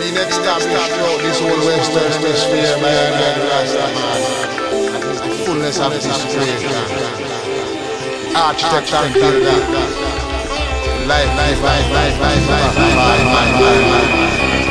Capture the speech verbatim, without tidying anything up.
been established throughout this whole Western Hemisphere by our man Rasta man. That is the fullness of this creation. Architect and builder. Life, life, life, life, life, life, life, life, life, life, life.